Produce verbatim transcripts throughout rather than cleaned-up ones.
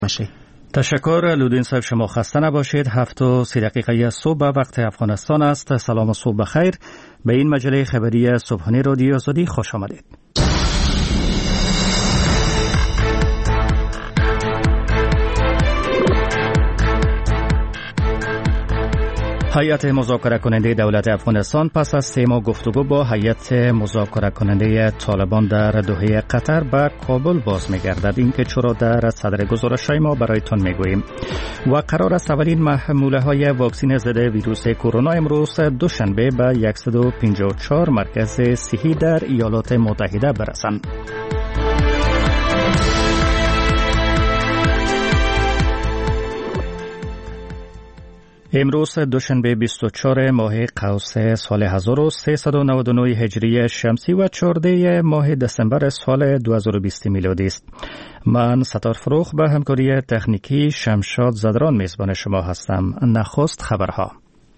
باشه. تشکر لودین صاحب، شما خسته نباشید. هفت و سی دقیقه صبح به وقت افغانستان است. سلام و صبح بخیر. به این مجله خبری صبحانه رادیو آزادی خوش آمدید. هیئت مذاکره کننده دولت افغانستان پس از سه ماه گفتگو با هیئت مذاکره کننده طالبان در دوحه قطر به کابل باز می‌گردد. این که چرا در صدر گزارش‌های ما برایتان می‌گوییم. و قرار است اولین محموله‌های واکسن ضد ویروس کرونا امروز دوشنبه به صد و پنجاه و چهار مرکز صحی در ایالات متحده برسند. امروز دوشنبه بیست و چهارم ماه قوس سال هزار و سیصد و نود و نه هجری شمسی و چهاردهم ماه دسامبر سال دو هزار و بیست میلادی است. من ستار فروخ به همکاری تکنیکی شمشاد زدران میزبان شما هستم. نخست خبرها.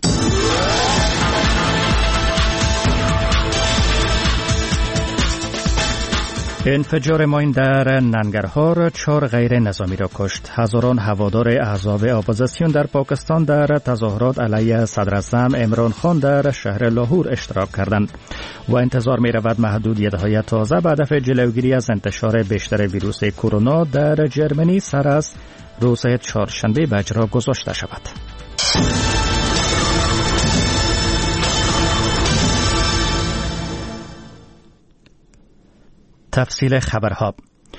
انفجار ماین در ننگرهار چهار غیر نظامی را کشت. هزاران هوادار احزاب اپوزیسیون در پاکستان در تظاهرات علیه صدراعظم عمران خان در شهر لاهور اشتراک کردند و انتظار می رود محدودیت‌های تازه به هدف جلوگیری از انتشار بیشتر ویروس کرونا در جرمنی سر از روز چهارشنبه به اجرا گذاشته شود. تفصیل خبرها.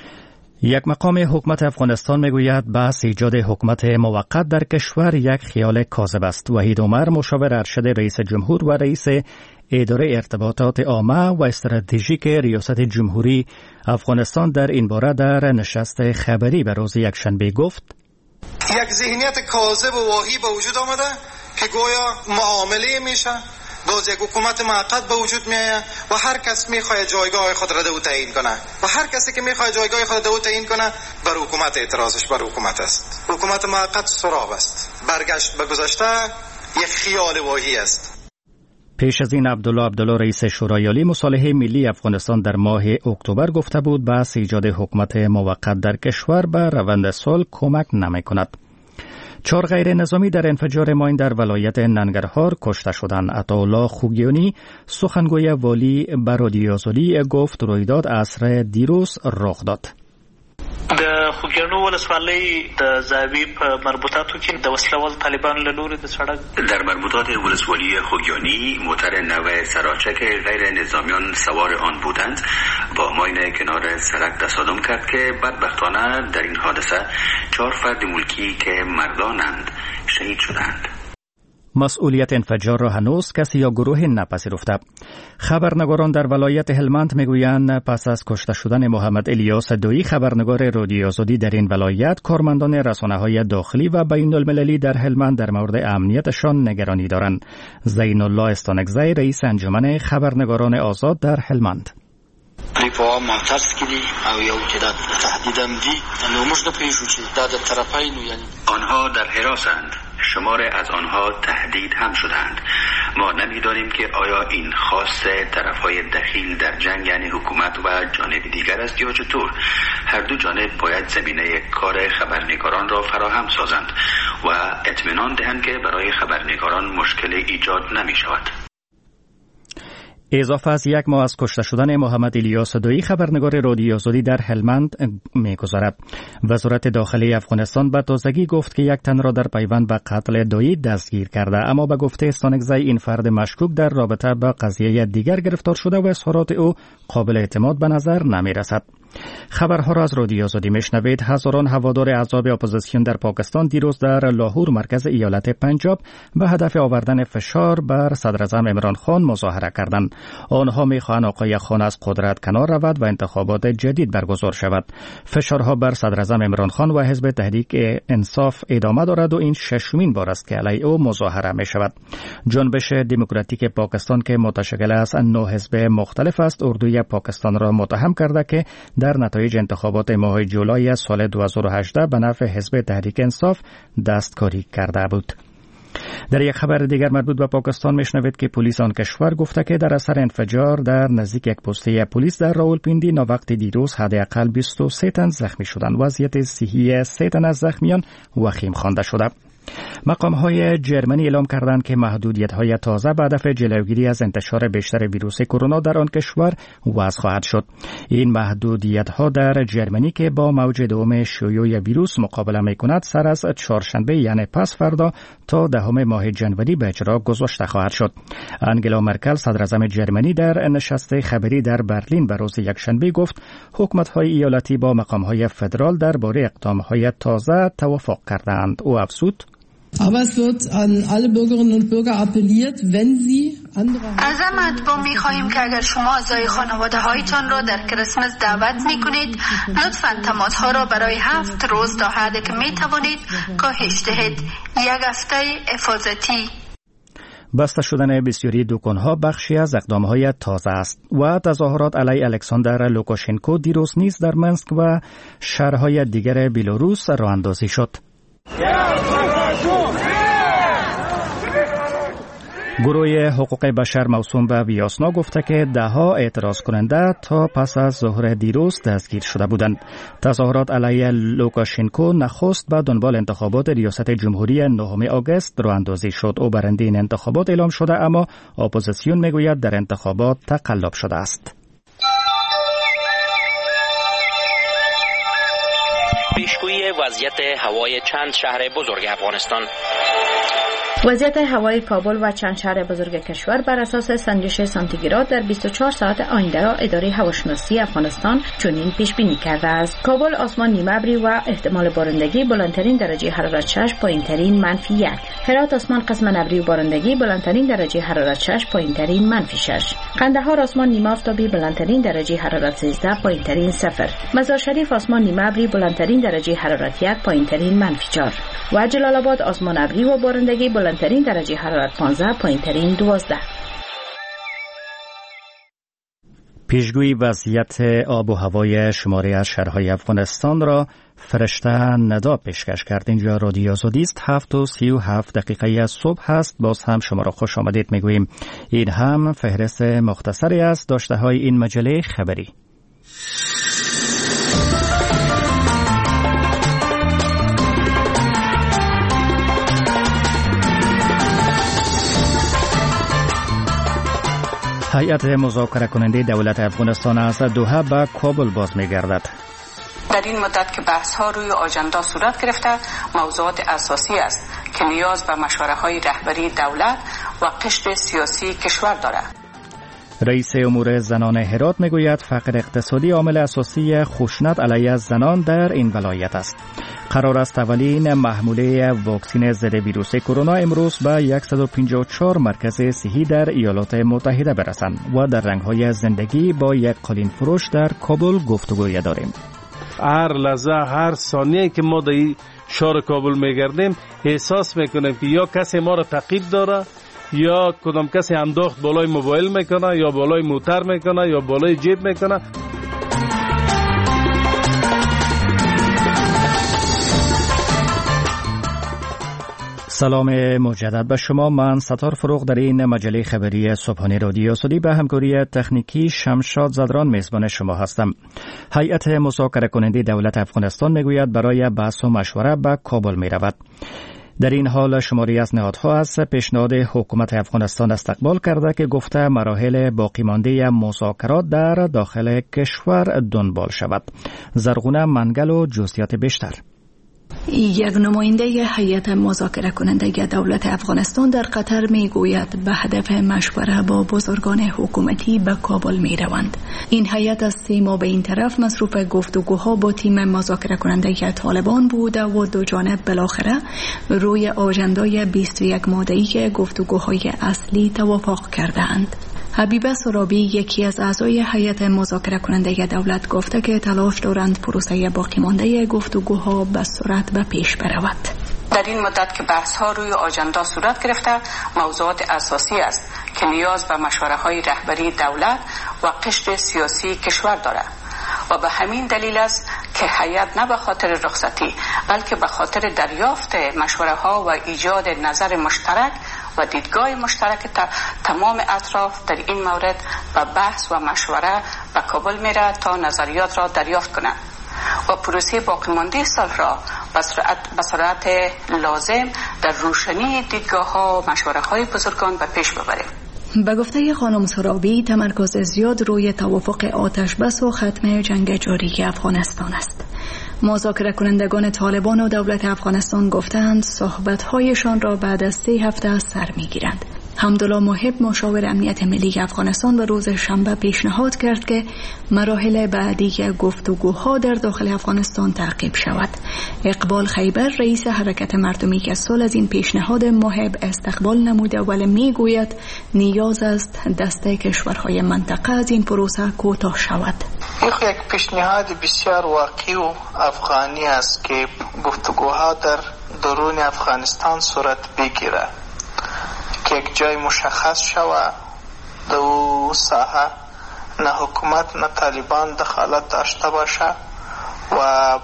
یک مقام حکومت افغانستان میگوید بحث ایجاد حکومت موقت در کشور یک خیال کاذب است. وحید عمر، مشاور ارشد رئیس جمهور و رئیس اداره ارتباطات عامه و استراتژیک ریاست جمهوری افغانستان در این باره در نشست خبری به روز یکشنبه گفت: یک ذهنیت کاذب و واهی به وجود آمده که گویا معامله میشه، باز یک حکومت موقت به وجود میآید و هر کس میخواد جایگاه خود را دو تعیین کنه و هر کسی که میخواد جایگاه خود دو تعیین کنه بر حکومت اعتراضش بر حکومت است. حکومت موقت سراب است، برگشت به گذشته یک خیال واهی است. پیش از این عبدالله عبدالله رئیس شورای عالی مصالحه ملی افغانستان در ماه اکتبر گفته بود بحث ایجاد حکومت موقت در کشور به روند صلح کمک نمی‌کند. چهار غیر نظامی در انفجار ماین در ولایت ننگرهار کشته شدند. عطاالله خوگیانی، سخنگوی والی به رادیو آزادی گفت رویداد عصر دیروز رخ داد. د خوګیانو ولسوالۍ د زاوی په مربوطاتو کې د وسلوال طالبان له لوري د سړک در مربوطات ولسوالی خوگیانی موتر نو سراچک غیر نظامیان سوار آن بودند با ماین کنار سرک تصادم کرد که بدبختانه در این حادثه چهار فرد ملکی که مردانند شهید شدند. مسئولیت انفجار را هنوز کسی یا گروه نپذیرفته. خبرنگاران در ولایت هلمند میگویند پس از کشته شدن محمد الیاس دویی خبرنگار رادیو آزادی در این ولایت، کارمندان رسانه‌های داخلی و بین المللی در هلمند در مورد امنیتشان نگرانی دارند. زین الله استانکزی، رئیس انجمن خبرنگاران آزاد در هلمند: ریپو معترض کړي او یو چې دا تهدیدم دي نو موږ د پېښو چې دا د طرفینو یعنی آنها در حراسند، شمار از آنها تهدید هم شدند. ما نمی‌دانیم که آیا این خواست طرف‌های دخیل در جنگ یعنی حکومت و جانب دیگر است یا چطور. هر دو جانب باید زمینه کار خبرنگاران را فراهم سازند و اطمینان دهند که برای خبرنگاران مشکل ایجاد نمی‌شود. اضافه از یک ماه از کشته شدن محمد الیاس دویی خبرنگار رادیو آزادی در هلمند می‌گذرد. وزارت داخلی افغانستان به تازگی گفت که یک تن را در پیوند به قتل دویی دستگیر کرده، اما به گفته استانکزی این فرد مشکوک در رابطه با قضیه دیگر گرفتار شده و اظهارات او قابل اعتماد به نظر نمی‌رسد. خبرها را از رادیو آزادی میشنوید. هزاران هوادار احزاب اپوزیسیون در پاکستان دیروز در لاهور مرکز ایالت پنجاب به هدف آوردن فشار بر صدراعظم عمران خان مظاهره کردند. آنها میخواهند آقای خان از قدرت کنار رود و انتخابات جدید برگزار شود. فشارها بر صدراعظم عمران خان و حزب تحریک انصاف ادامه دارد و این ششمین بار است که علیه او مظاهره می شود. جنبش دموکراتیک پاکستان که متشکل از نه حزب مختلف است، اردوی پاکستان را متهم کرده که در نتایج انتخابات ماه جولای سال دو هزار و هجده به نفع حزب تحریک انصاف دستکاری کرده بود. در یک خبر دیگر مربوط به پاکستان میشنوید که پلیس آن کشور گفته که در اثر انفجار در نزدیک یک پسته پلیس در راولپیندی ناوقت دیروز حداقل بیست و سه تن زخمی شدند. وضعیت صحی سه تن از زخمیان وخیم خوانده شده. مقام‌های جرمنی اعلام کردند که محدودیت‌های تازه به هدف جلوگیری از انتشار بیشتر ویروس کرونا در آن کشور وضع خواهد شد. این محدودیت‌ها در جرمنی که با موج دوم شیوع ویروس مقابله می‌کند سر از چهارشنبه یعنی پس فردا تا دهم ماه جنوری به اجرا گذاشته خواهد شد. انگلا مرکل صدراعظم جرمنی در نشست خبری در برلین به روز یکشنبه گفت حکومت‌های ایالتی با مقام‌های فدرال درباره اقدام‌های تازه توافق کردند. او افزود: Aber es wird an alle Bürgerinnen und Bürger appelliert, wenn sie andere از مردم می‌خواهیم که اگر شما اعضای خانواده هایتان را در کریسمس دعوت می‌کنید لطفاً تماس‌ها را برای هفت روز تا حدی که می‌توانید کاهش دهید. یک هفته حفاظتی. بسته شدن بسیاری دکان‌ها بخشی از اقدام‌های تازه است و تظاهرات علیه الکساندر لوکاشنکو دیروز نیز در منسک و شهرهای دیگر بلاروس راه اندازی شد. گروه حقوق بشر موسوم به ویاسنا گفته که ده ها اعتراض کننده تا پس از ظهر دیروز دستگیر شده بودند. تظاهرات علیه لوکاشنکو نخست به دنبال انتخابات ریاست جمهوری نهم آگوست راه اندازی شد. او برنده این انتخابات اعلام شده اما اپوزیسیون میگوید در انتخابات تقلب شده است. پیشگویی وضعیت هوای چند شهر بزرگ افغانستان. وضعیت هوای کابل و چند شهر بزرگ کشور بر اساس سنجش سانتیگراد در بیست و چهار ساعت آینده را اداره هواشناسی افغانستان چنین پیش بینی کرده است. کابل آسمان نیمه ابری و احتمال بارندگی، بلندترین درجه حرارت شش، پایینترین منفی یک. هرات آسمان قسم ابری و بارندگی، بلندترین درجه حرارت شش، پایینترین منفی شش. قندهار آسمان نیمه آفتابی، بلندترین درجه حرارت سیزده، پایینترین صفر. مزار شریف آسمان نیمه ابری، بلندترین درجه حرارت یک، پایینترین منفی چهار. و جلال آباد آسمان ابری و بارندگی، بلندترین درجه حرارت پانزده، پایینترین دوازده. پیشگویی وضعیت آب و هوای شماری از شهرهای افغانستان را فرشته ندا پیشکش کرد. اینجا رادیو آزادی است. هفت و سی و هفت دقیقه از صبح هست. باز هم شما را خوش آمدید میگوییم. این هم فهرست مختصری از داشته های این مجله خبری. هیئت مذاکره کننده دولت افغانستان از دوحه به کابل باز می‌گردد. در این مدت که بحث‌ها روی آژاندا صورت گرفته، موضوعات اساسی است که نیاز به مشوره‌های رهبری دولت و قشر سیاسی کشور دارد. رئیس امور زنان هرات میگوید فقر اقتصادی عامل اساسی خشونت علیه زنان در این ولایت است. قرار است اولین محموله واکسن ضد ویروس کرونا امروز به صد و پنجاه و چهار مرکز صحی در ایالات متحده برسند و در رنگ‌های زندگی با یک قالین فروش در کابل گفتگوی داریم. هر لحظه هر ثانیه که ما در شهر کابل میگردیم احساس میکنیم که یا کسی ما را تعقیب داره یا کدام کسی انداخت بالای موبایل میکنه یا بالای موتر میکنه یا بالای جیب میکنه. سلام مجدد به شما. من ستار فروغ در این مجله خبری صبحانه رادیو آزادی به همکاری تکنیکی شمشاد زدران میزبان شما هستم. هیئت مذاکره کننده دولت افغانستان میگوید برای بحث و مشوره به کابل میرود. در این حال شماری از نهادها از پیشنهاد حکومت افغانستان استقبال کرده که گفته مراحل باقی مانده مذاکرات در داخل کشور دنبال شود. زرغونه منگل و جزئیات بیشتر. یک نماینده هیئت مذاکره کننده دولت افغانستان در قطر می گوید به هدف مشوره با بزرگان حکومتی به کابل می روند. این هیئت از سه ماه به این طرف مصروف گفتگوها با تیم مذاکره کننده طالبان بوده و دو جانب بالاخره روی آژاندای بیست و یک ماده‌ای گفتگوهای اصلی توافق کردند. حبیبه سرابی یکی از اعضای هیئت مذاکره کننده دولت گفته که تلاش دارند پروسه باقی مانده گفتگوها به سرعت به پیش برود. در این مدت که بحث‌ها روی آژاندا صورت گرفته، موضوعات اساسی است که نیاز به مشوره‌های رهبری دولت و قشر سیاسی کشور دارد و به همین دلیل است که هیئت نه به خاطر رخصتی بلکه به خاطر دریافت مشوره ها و ایجاد نظر مشترک و دیدگاه مشترک تمام اطراف در این مورد به بحث و مشوره به کابل میره تا نظریات را دریافت کنند و پروسه باقیمانده صلح را به سرعت, به سرعت لازم در روشنی دیدگاه ها و مشوره های بزرگان به پیش ببریم. به گفته خانم سرابی، تمرکز زیاد روی توافق آتش بس و ختم جنگ جاری افغانستان است. مذاکره کنندگان طالبان و دولت افغانستان گفتند صحبت‌هایشان را بعد از سه هفته سر می‌گیرند. حمدالله محب مشاور امنیت ملی افغانستان به روز شنبه پیشنهاد کرد که مراحل بعدی گفتگوها در داخل افغانستان تعقیب شود. اقبال خیبر رئیس حرکت مردمی که سال از این پیشنهاد محب استقبال نموده ولی میگوید نیاز است دست کشورهای منطقه از این پروسه کوتاه شود. یک پیشنهاد بسیار واقعی و افغانی است که گفتگوها در درون افغانستان صورت بگیرد که یک جای مشخص شود دو ساحه نه حکومت نه طالبان دخالت داشته باشه و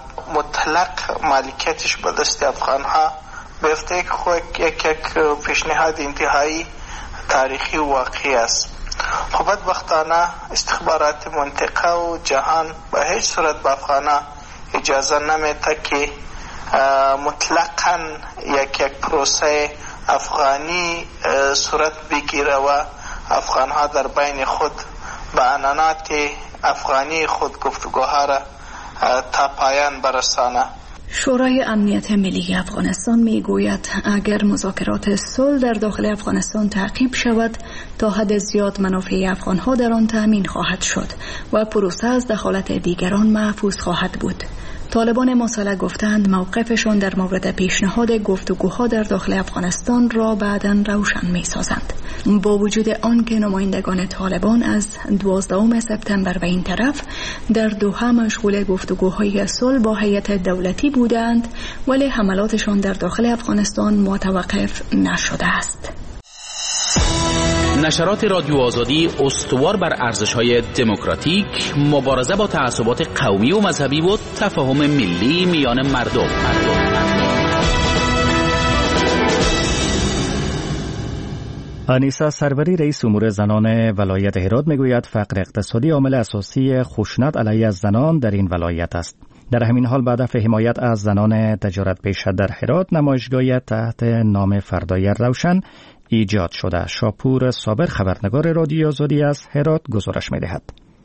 مطلق مالکیتش به دست افغان ها بیفته که خود یک یک پیشنهاد انتهایی تاریخی و واقعی است. خب بدبختانه استخبارات منطقه و جهان به هیچ صورت به افغان ها اجازه نمیده که مطلقاً یک یک پروسه افغانی صورت بگیره و افغان ها در بین خود به عنانات افغانی خود گفتگوها را تا پایان برسانه. شورای امنیت ملی افغانستان می گوید اگر مذاکرات صلح در داخل افغانستان تعقیب شود تا حد زیاد منافع افغان ها در آن تامین خواهد شد و پروسه از دخالت دیگران محفوظ خواهد بود. طالبان مسلح گفتند موقفشان در مورد پیشنهاد گفتگوها در داخل افغانستان را بعداً روشن می سازند. با وجود آنکه نمایندگان طالبان از دوازدهم سپتامبر به این طرف در دوحه مشغول گفتگوهای صلح با هیئت دولتی بودند ولی حملاتشان در داخل افغانستان متوقف نشده است. نشرات رادیو آزادی استوار بر ارزش‌های دموکراتیک، مبارزه با تعصبات قومی و مذهبی و تفاهم ملی میان مردم. آنیسا سروری رئیس امور زنان ولایت هرات میگوید فقر اقتصادی عامل اساسی خشونت علیه زنان در این ولایت است. در همین حال به هدف حمایت از زنان تجارت پیشه در هرات نمایشگاهی تحت نام فردای روشن ایجاد شده. شاپور صابر خبرنگار رادیو آزادی از هرات گزارش می‌دهد.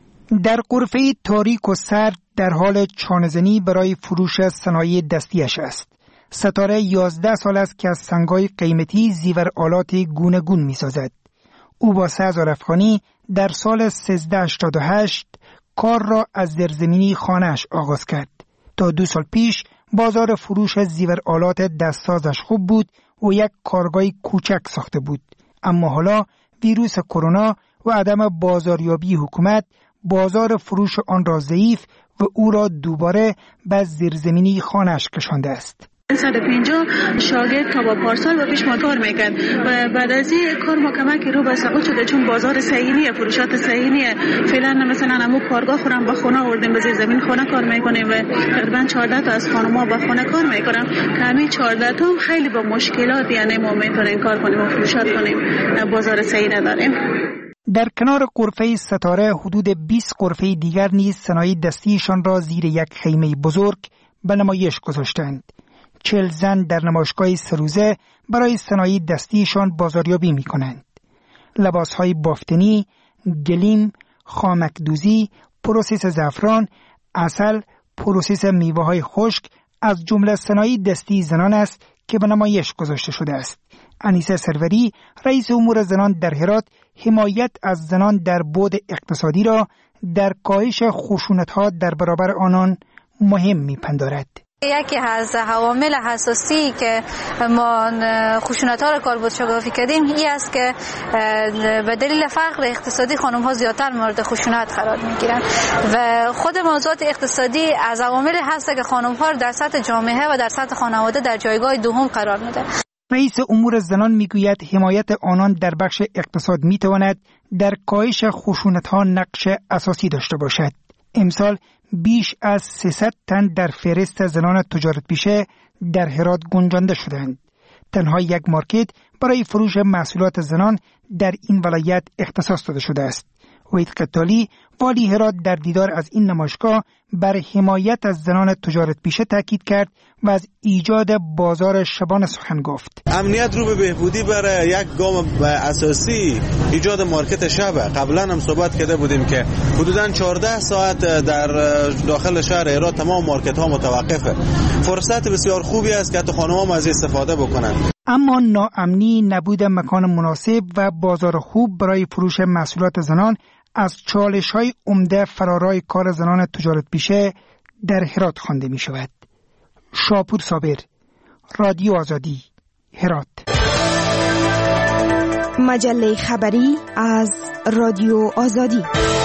در غرفه تاریک و سرد در حال چانه‌زنی برای فروش صنایع دستیش است. ستاره یازده سال است که از سنگ‌های قیمتی زیور آلات گوناگون می‌سازد. او با سه هزار افغانی در سال سیزده هشتاد و هشت کار را از زیرزمینی خانه‌اش آغاز کرد. تا دو سال پیش بازار فروش زیور آلات دستسازش خوب بود و یک کارگاه کوچک ساخته بود. اما حالا ویروس کرونا و عدم بازاریابی حکومت بازار فروش آن را ضعیف و او را دوباره به زیرزمینی خانه‌اش کشانده است. صد و پنجاه شاگرد که با پارسال و پیش ما کار میکرد و بعد از این کار ما کمکی رو به سقوط شده چون بازار صحیحیه، فروشات صحیحیه. فعلا مثلا همون کارگاه خورم به خونه آوردیم، به زیر زمین خونه کار میکنیم و تقریبا چهارده تا از خانم‌ها به خونه کار میکنن که همین چهارده تا هم خیلی با مشکلات یعنی ما میتونیم کار کنیم و فروشات کنیم، بازار صحیح نداریم. در کنار غرفه ستاره حدود بیست غرفه دیگر نیز صنایع دستیشان را زیر یک خیمه بزرگ به نمایش گذاشتند. چهل زن در نمایشگاه سروزه برای صنایع دستیشان بازاریابی می کنند. لباسهای بافتنی، گلیم، خامکدوزی، پروسس زعفران، عسل، پروسس میوه‌های خشک از جمله صنایع دستی زنان است که به نمایش گذاشته شده است. انیسه سروری رئیس امور زنان در هرات حمایت از زنان در بعد اقتصادی را در کاهش خشونت‌ها در برابر آنان مهم می‌پندارد. یکی از عوامل حساسی که ما خشونت‌ها را کالبد شگافی کردیم این است که به دلیل فقر اقتصادی خانم‌ها زیادتر مورد خشونت قرار می‌گیرند و خود موضوعات اقتصادی از عوامل هست که خانم‌ها در سطح جامعه و در سطح خانواده در جایگاه دوم قرار میده. رئیس امور زنان میگوید حمایت آنان در بخش اقتصاد میتواند در کاهش خشونت‌ها نقش اساسی داشته باشد. امسال بیش از سیصد تن در فهرست زنان تجارت پیشه در هرات گنجانده شدند. تنها یک مارکت برای فروش محصولات زنان در این ولایت اختصاص داده شده است. وحید قتالی والی هرات در دیدار از این نمایشگاه بر حمایت از زنان تجارت پیشه تاکید کرد و از ایجاد بازار شبانه سخن گفت. امنیت رو به بهبودی برای یک گام اساسی ایجاد مارکت شب. قبلا هم صحبت کرده بودیم که حدوداً چهارده ساعت در داخل شهر هرات تمام مارکت ها متوقفه. فرصت بسیار خوبی است که حتی خانم‌ها از استفاده بکنن. اما ناامنی، نبود مکان مناسب و بازار خوب برای فروش محصولات زنان از چالش‌های عمده فرارای کار زنان تجارت پیشه در هرات خوانده می شود. شاپور صابر، رادیو آزادی، هرات. مجله خبری از رادیو آزادی.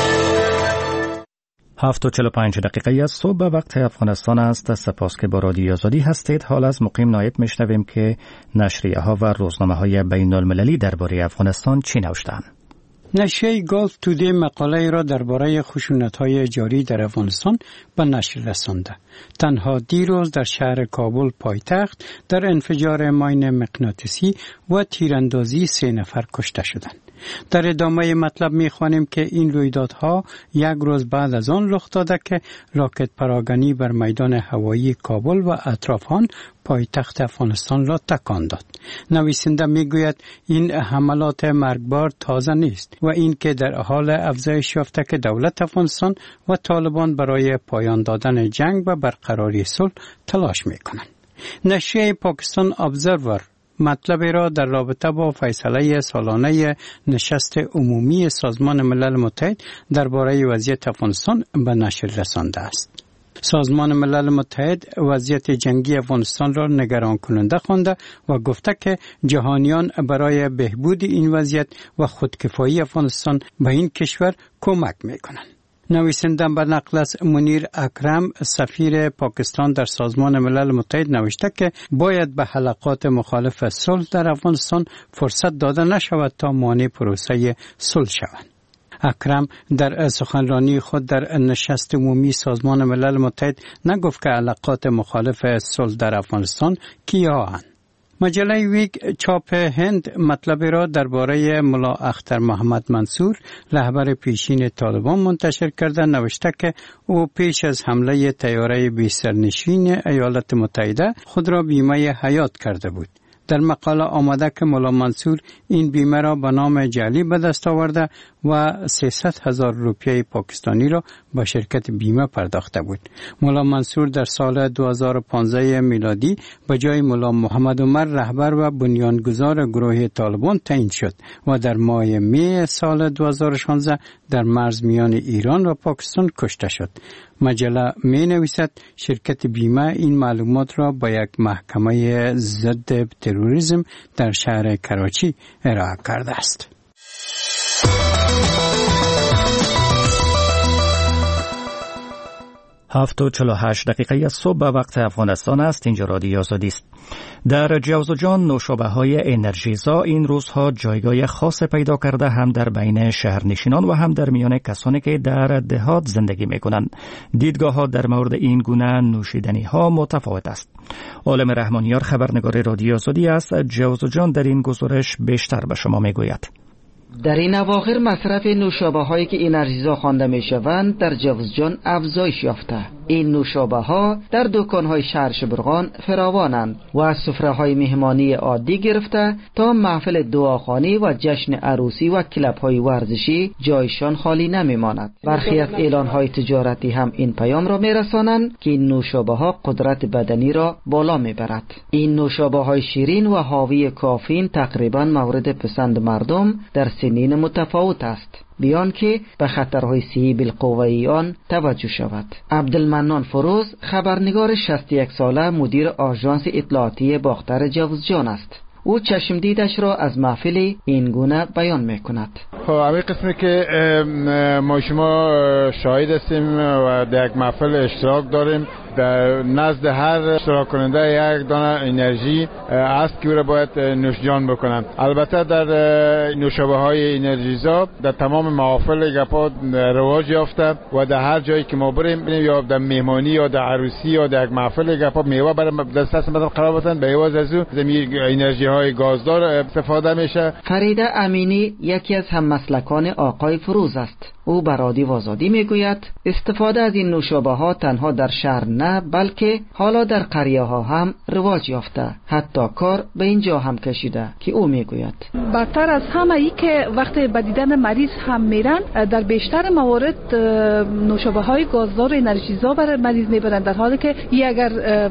هفت و چهل و پنج دقیقه از صبح وقت افغانستان است. سپاس که با رادیو آزادی هستید. حال از مقیم نایب میشنویم که نشریه ها و روزنامه های بین المللی درباره افغانستان چی نوشتند. نشریه گالف تودی مقاله را درباره خشونت‌های جاری در افغانستان به نشر رسانده. تنها دیروز در شهر کابل پایتخت در انفجار ماین مغناطیسی و تیراندازی سه نفر کشته شدند. در ادامه مطلب می‌خوانیم که این رویدادها یک روز بعد از آن رخ داده که راکت پراگنی بر میدان هوایی کابل و اطراف آن پایتخت افغانستان را تکان داد. نویسنده میگوید این حملات مرگبار تازه نیست و این که در حال افزایش یافته که دولت افغانستان و طالبان برای پایان دادن جنگ و برقراری صلح تلاش میکنند. نشریه پاکستان ابزرور مطلب را در رابطه با فیصله سالانه نشست عمومی سازمان ملل متحد درباره وضعیت افغانستان به نشر رسانده است. سازمان ملل متحد وضعیت جنگی افغانستان را نگران کننده خوانده و گفته که جهانیان برای بهبود این وضعیت و خودکفایی افغانستان به این کشور کمک میکنند. نویسنده به نقل از منیر اکرم سفیر پاکستان در سازمان ملل متحد نوشته که باید به حلقات مخالف صلح در افغانستان فرصت داده نشود تا مانع پروسه صلح شوند. اکرم در سخنرانی خود در نشست عمومی سازمان ملل متحد نگفت که حلقات مخالف صلح در افغانستان کیاهند. مجله ویک چاپ هند مطلب را درباره ملا اختر محمد منصور رهبر پیشین طالبان منتشر کرده نوشته که او پیش از حمله طیاره بی سرنشین ایالات متحده خود را بیمه حیات کرده بود. در مقاله آمده که ملا منصور این بیمه را به نام جعلی به دست آورده و سیصد هزار روپیه پاکستانی را به شرکت بیمه پرداخته بود. ملا منصور در سال دو هزار و پانزده میلادی به جای ملا محمد عمر رهبر و بنیانگذار گروه طالبان تعیین شد و در ماه می سال دو هزار و شانزده در مرز میان ایران و پاکستان کشته شد. مجله می نویسد شرکت بیمه این معلومات را با یک محکمه ضد تروریسم در شهر کراچی ارائه کرده است. هفت و چهل و هشت دقیقه از صبح وقت افغانستان است. اینجا رادیو آزادی است. در جوزجان نوشابه های انرژیزا این روزها جایگاه خاص پیدا کرده، هم در بین شهرنشینان و هم در میان کسانی که در دهات زندگی می کنند. دیدگاه ها در مورد این گونه نوشیدنی ها متفاوت است. عالم رحمانیار خبرنگار رادیو آزادی است. جوزجان در این گزارش بیشتر به شما می گوید. در این اواخر مصرف نوشابه هایی که انرژیزا خوانده می شوند در جوزجان افزایش یافته. این نوشابه ها در دکان های شهر شبرغان فراوانند و از سفره های مهمانی عادی گرفته تا محفل دعاخوانی و جشن عروسی و کلب های ورزشی جایشان خالی نمی ماند. برخی از اعلان های تجارتی هم این پیام را می رسانند که این نوشابه ها قدرت بدنی را بالا می برد. این نوشابه های شیرین و حاوی کافین تقریبا مورد پسند مردم در سنین متفاوت است، بیان که به خطرهای صحی بالقوه آن توجه شود. عبدالمنان فروز خبرنگار شصت و یک ساله مدیر آژانس اطلاعاتی باختر جوزجان است. او چشم دیدش را از محفل این گونه بیان میکند. خب همین قسمی که ما شما شاهد هستیم و در یک محفل اشتراک داریم، در نزد هر اشتراک کننده یک دانه انرژی است که او را باید نوشجان بکنند. البته در نوشابه های انرژیزا در تمام محافل گپا رواج یافته و در هر جایی که ما بریم یا در مهمانی یا در عروسی یا در یک محفل گپا میوه برای دسترس مثلا قرار بدن، به عوض از او انرژی های گازدار استفاده میشه. فریده امینی یکی از هممسلکان آقای فروز است. او بر رادیو آزادی میگوید استفاده از این نوشابه ها تنها در شهر نه بلکه حالا در قریه ها هم رواج یافته، حتی کار به اینجا هم کشیده که او میگوید بدتر از همه ای که وقتی به دیدن مریض هم میرن، در بیشتر موارد نوشابه های گازدار انرژیزا برای مریض میبرن، در حالی که این اگر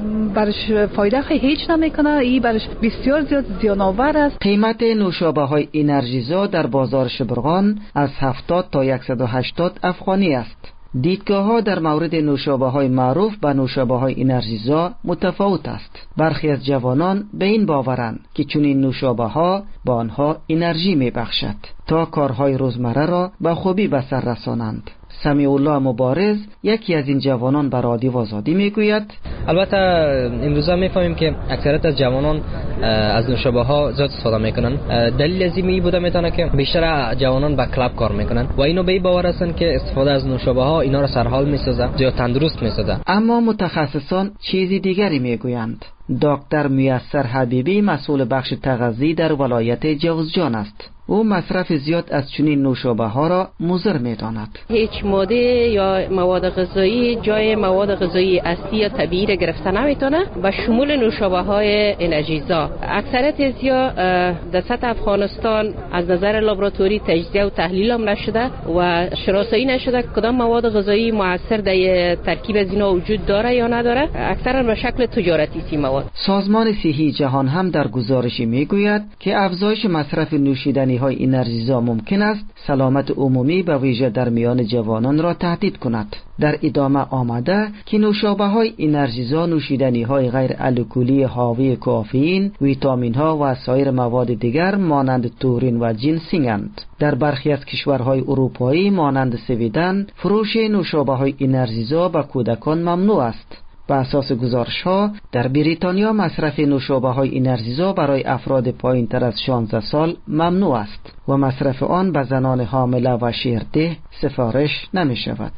برش فایده هیچ نمیکنه، این برش بسیار زیاد زیان آور است. قیمت نوشابه های انرژیزا در بازار شبرغان از هفتاد تا صد و هشتاد افغانی است. دیدگاه ها در مورد نوشابه های معروف به نوشابه های انرژیزا متفاوت است. برخی از جوانان به این باورند که چنین نوشابه ها با آنها انرژی می بخشد تا کارهای روزمره را به خوبی به سر رسانند. سمیع الله مبارز یکی از این جوانان بر رادیو آزادی میگوید البته امروزا میفهمیم که اکثریت از جوانان از نوشابه ها زیاد استفاده میکنن. دلیل از این بوده میتونه که بیشتر جوانان با کلاب کار میکنن و اینو به این باور هستن که استفاده از نوشابه ها اینا را سرحال میسازه، زیاد تندرست میسازه. اما متخصصان چیزی دیگری میگویند. دکتر میسر حبیبی مسئول بخش تغذیه در ولایت جوزجان است. او مصرف زیاد از چنین نوشابه ها را مضر می‌داند. هیچ ماده یا مواد غذایی جای مواد غذایی اصلی یا طبیعی را گرفته نمیتونه، به شمول نوشابه های انرژیزا. اکثریت ازیا در سطح افغانستان از نظر لابراتوری تجزیه و تحلیل هم نشده و شناسایی نشده کدام مواد غذایی مؤثر در ترکیب از اینا وجود داره یا نداره. اکثرا به شکل تجارتی سی مواد. سازمان صحی جهان هم در گزارشی میگوید که افزایش مصرف نوشیدنی های انرژیزا ممکن است سلامت عمومی به ویژه در میان جوانان را تهدید کند. در ادامه آمده که نوشابه های انرژیزا نوشیدنی های غیر الکلی حاوی کافئین، ویتامین ها و سایر مواد دیگر مانند تورین و جنسینگند. در برخی از کشورهای اروپایی مانند سویدن فروش نوشابه های انرژیزا به کودکان ممنوع است. بر اساس گزارش‌ها در بریتانیا مصرف نوشابه های انرژیزا برای افراد پایین تر از شانزده سال ممنوع است و مصرف آن به زنان حامله و شیرده سفارش نمی شود.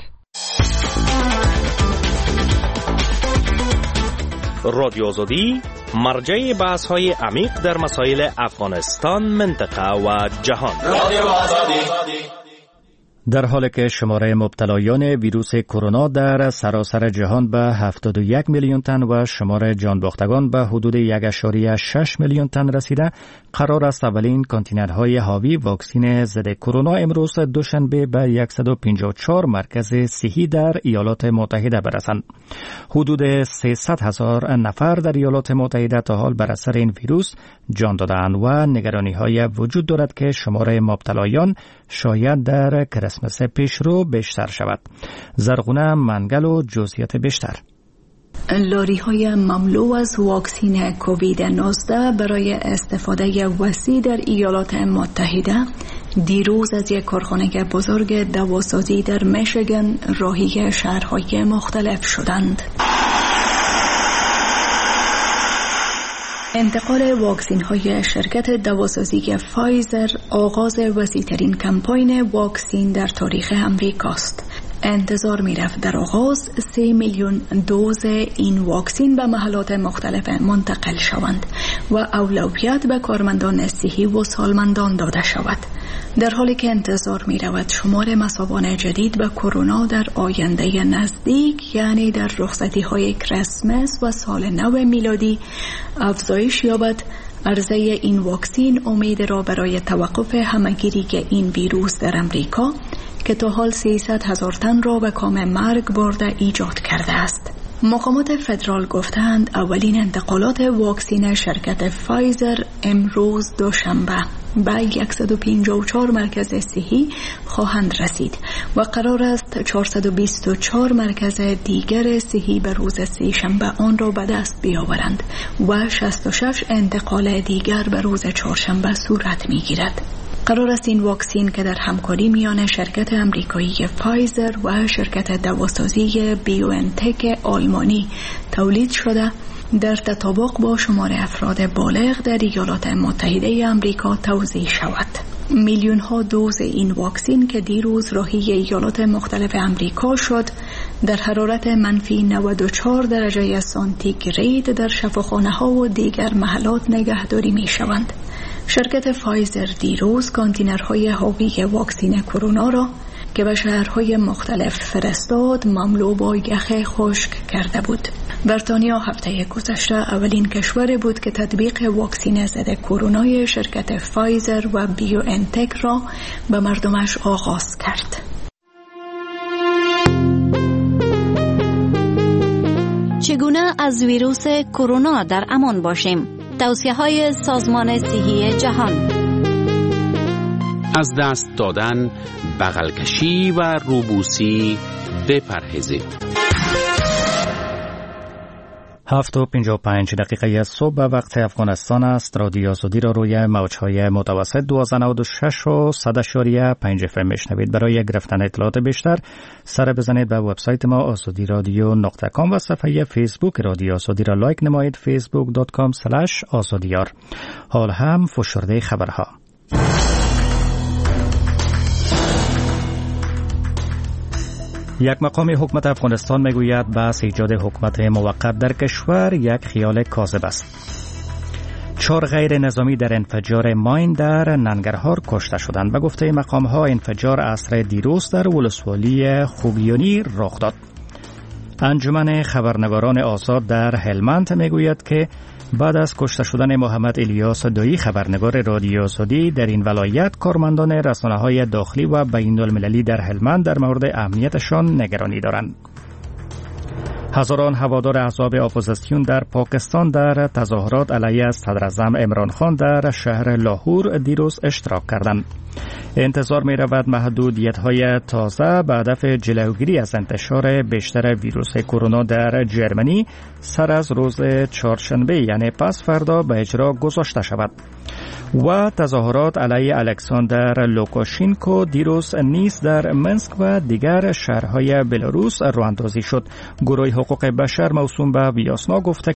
رادیو آزادی مرجع بحث های عمیق در مسائل افغانستان، منطقه و جهان. رادیو آزادی. در حالی که شماره مبتلایان ویروس کرونا در سراسر جهان به هفتاد و یک میلیون تن و شماره جان باختگان به حدود یک ممیز شش میلیون تن رسیده، قرار است اولین کانتینرهای حاوی واکسن ضد کرونا امروز دوشنبه به صد و پنجاه و چهار مرکز صحی در ایالات متحده برسند. حدود سیصد هزار نفر در ایالات متحده تا حال بر اثر این ویروس جان دادند و نگرانی‌های وجود دارد که شماره مبتلایان شاید در کریسمس پیشرو بیشتر شود. زرغونه منگل و جزئیات بیشتر. لاری های مملو از واکسین کووید نوزده برای استفاده وسیع در ایالات متحده دیروز از یک کارخانه بزرگ دواسازی در میشیگان راهی شهرهای مختلف شدند. انتقال واکسین های شرکت دواسازی فایزر آغاز وسیع‌ترین کمپاین واکسین در تاریخ امریکاست. انتظار می رفت در آغاز سه میلیون دوز این واکسین به محلات مختلف منتقل شوند و اولویت به کارمندان صحی و سالمندان داده شود، در حالی که انتظار می رود شمار مصابان جدید به کرونا در آینده نزدیک، یعنی در رخصتی های کریسمس و سال نو میلادی افزایش یابد. عرضه این واکسین امید را برای توقف همهگیری این ویروس در امریکا که تا حال سیصد هزار تن را به کام مرگ برده ایجاد کرده است. مقامات فدرال گفتند اولین انتقالات واکسین شرکت فایزر امروز دوشنبه به صد و پنجاه و چهار مرکز صحی خواهند رسید و قرار است تا چهارصد و بیست و چهار مرکز دیگر صحی به روز سه‌شنبه آن را به دست بیاورند و شصت و شش انتقال دیگر به روز چهارشنبه صورت می‌گیرد. قرار است این واکسین که در همکاری میان شرکت امریکایی فایزر و شرکت دواسازی بیوانتک آلمانی تولید شده در تطابق با شمار افراد بالغ در ایالات متحده آمریکا توزیع شود. میلیون ها دوز این واکسین که دیروز راهی ایالات مختلف آمریکا شد در حرارت منفی نود و چهار درجه سانتیگراد در شفاخانه ها و دیگر محلات نگهداری می شوند. شرکت فایزر دیروز کانتینرهای حاوی واکسین کرونا را که به شهرهای مختلف فرستاد مملو با یخ خشک کرده بود. بریتانیا هفته گذشته اولین کشور بود که تطبیق واکسین ضد کرونای شرکت فایزر و بیوانتک را به مردمش آغاز کرد. چگونه از ویروس کرونا در امان باشیم؟ توصیه‌های سازمان صحی جهان. از دست دادن، بغل کشی و روبوسی بپرهیزید. هفت و پنجاه و پنج دقیقه صبح وقت افغانستان است. رادیو آزادی را روی موج‌های متوسط دویست و نود و شش و صد و پنج اف ام میشنوید. برای گرفتن اطلاعات بیشتر سر بزنید به وبسایت ما آزادی رادیو نقطه کام و صفحه فیسبوک رادیو آزادی را لایک نمایید فیسبوک دات کام اسلش آزادیار. حال هم فشرده خبرها. یک مقام حکومت افغانستان میگوید بحث ایجاد حکومت موقت در کشور یک خیال کاذب است. چهار غیر نظامی در انفجار ماین در ننگرهار کشته شدند. به گفته مقام ها انفجار عصر دیروز در ولسوالی خوگیانی رخ داد. انجمن خبرنگاران آزاد در هلمند میگوید که بعد از کشته شدن محمد الیاس دویی خبرنگار رادیو آزادی در این ولایت، کارمندان رسانه‌های داخلی و بین المللی در هلمند در مورد امنیتشان نگرانی دارند. هزاران هوادار احزاب اپوزیسیون در پاکستان در تظاهرات علیه صدر اعظم عمران خان در شهر لاهور دیروز اشتراک کردند. انتظار می رود محدودیت‌های تازه به هدف جلوگیری از انتشار بیشتر ویروس کرونا در جرمنی سر از روز چهارشنبه یعنی پس فردا به اجرا گذاشته شود. و تظاهرات علیه الکساندر لوکاشینکو دیروز نیز در منسک و دیگر شهرهای بلاروس راه اندازی شد. گروه حقوق بشر موسوم به ویاسنا گفته